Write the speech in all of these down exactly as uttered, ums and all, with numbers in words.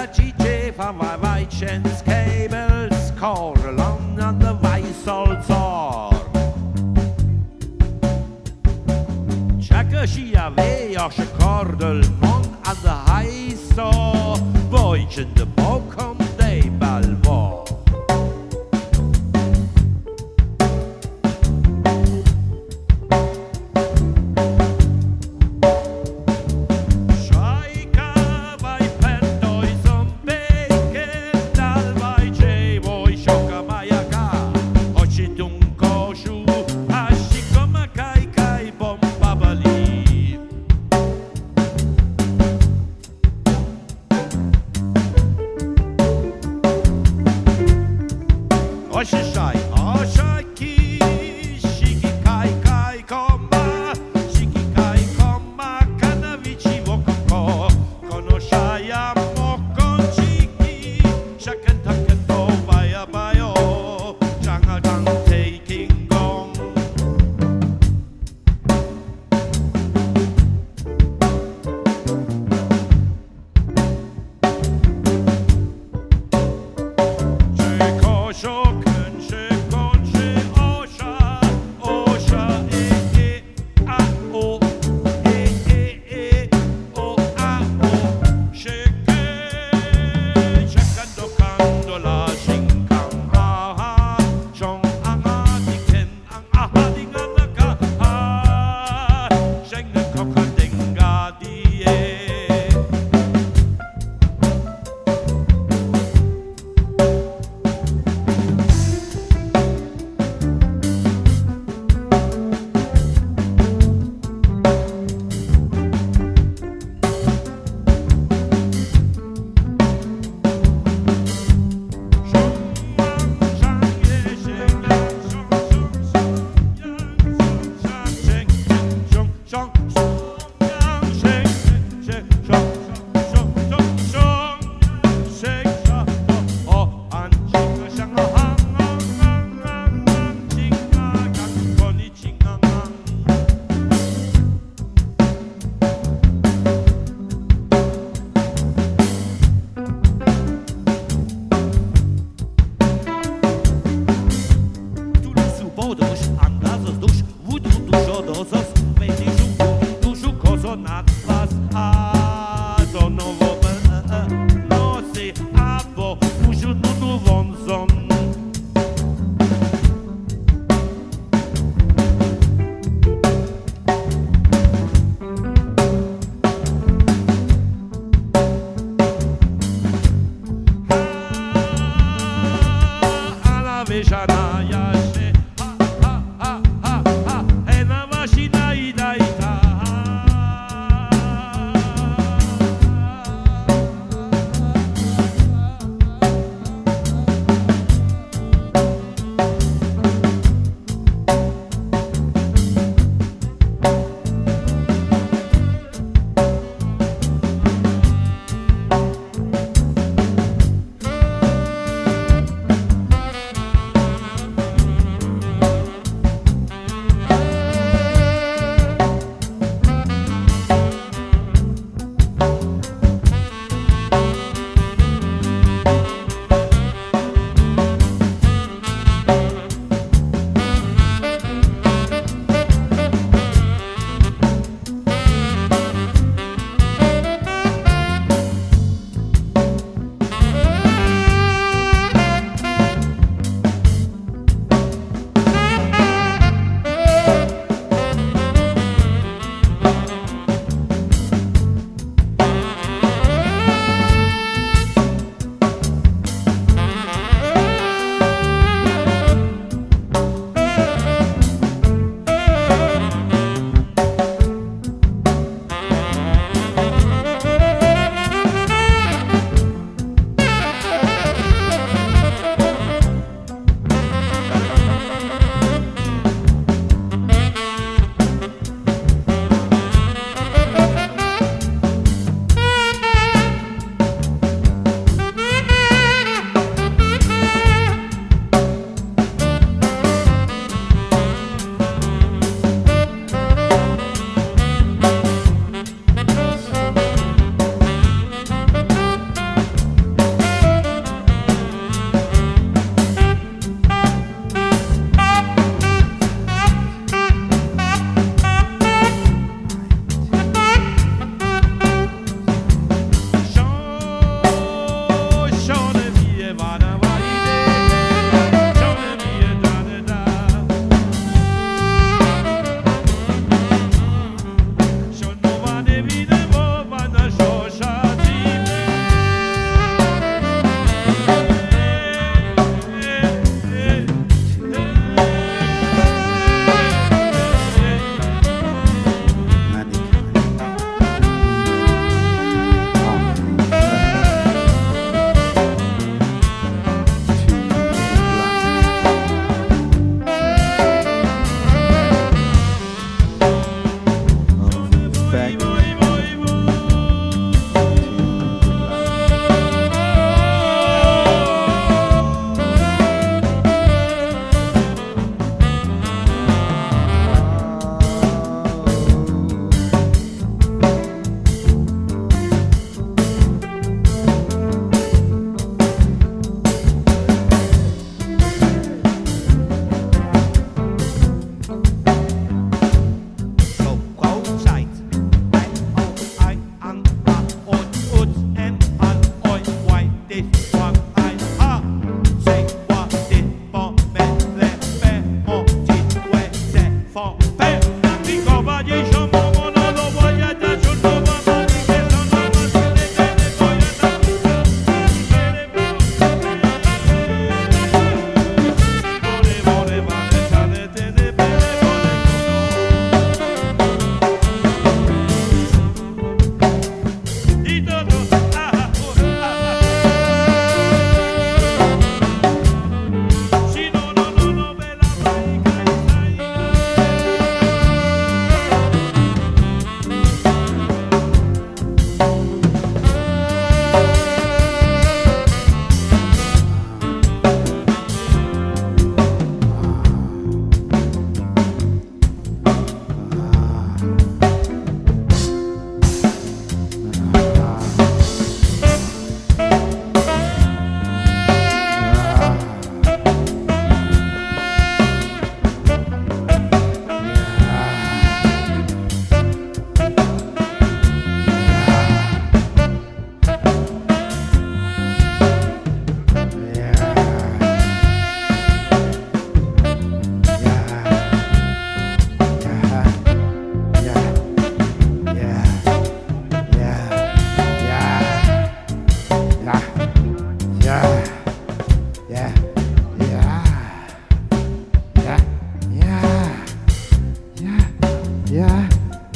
G van wij wijtjens kabels korrelan aan de wijselzor. Tjekke skia vejas kordel man aan de heiso, boitjen de bokom de balvor.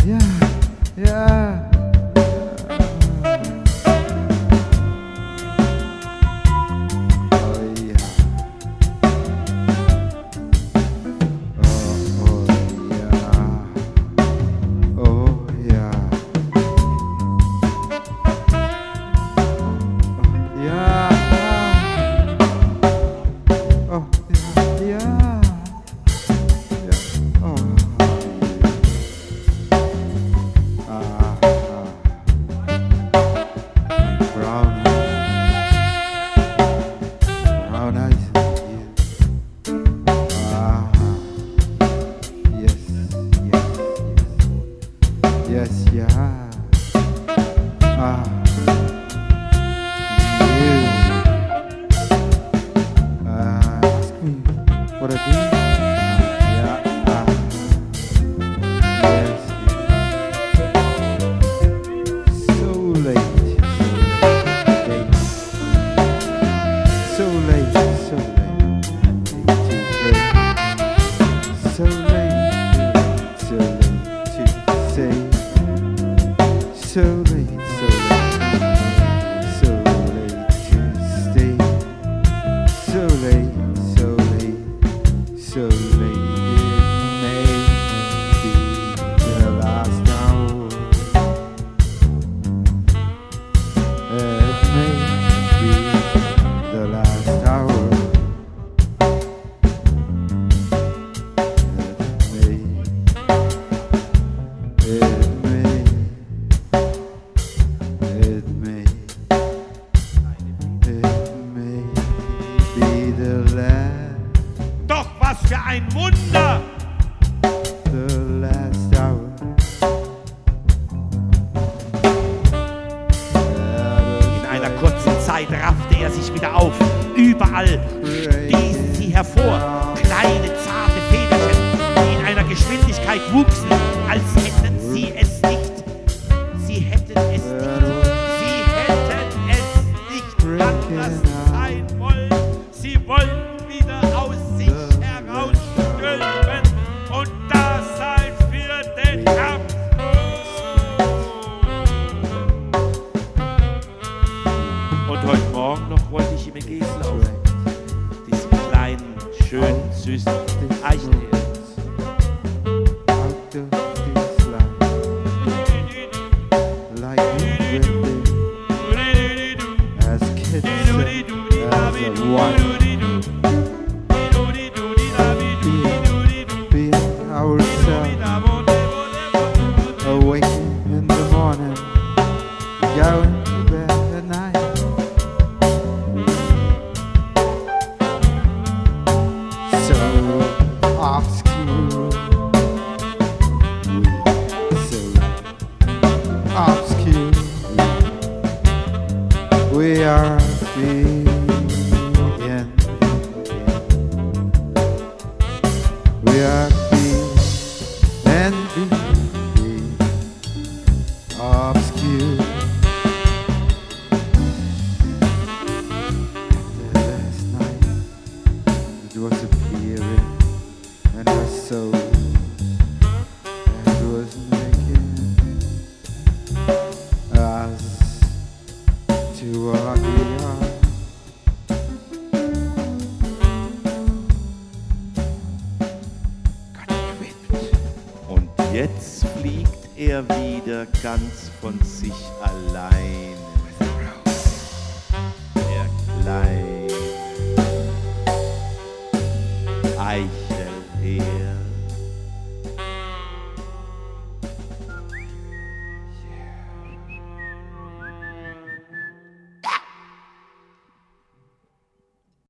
Ja, ja. Yes, yeah. Ah, you. Uh, ask me what I do. Ah, yeah. Ah, yes. So late, so late, so late, so late, so late, so late to say. So late, so late, so late to stay. So late, so late, so late. It may be the last hour. It may be the last hour. It may. It It may, it may be the last, Doch was für ein Wunder! the last hour. In einer kurzen Zeit raffte er sich wieder auf. Überall stießen sie hervor. Kleine, zarte Federchen, die in einer Geschwindigkeit wuchsen, als hätten sie es nicht. Sie hätten es nicht. Sie hätten es nicht anders sein wollen. Sie wollten wieder aus sich herausstülpen und da sein für den Kampf. Und heute Morgen noch wollte ich ihm in Gesel auf diesen kleinen, schönen, süßen Eichenherz. Out of this life, like we did as kids, as a one, being, being ourselves, awaking in the morning, going to bed at night. So obscure, we so obscure, we are being, we are being and being obscure. Last night it was appearing and our soul and was making us to what we are. Und jetzt fliegt er wieder ganz von sich allein. Der kleine Eichelherr.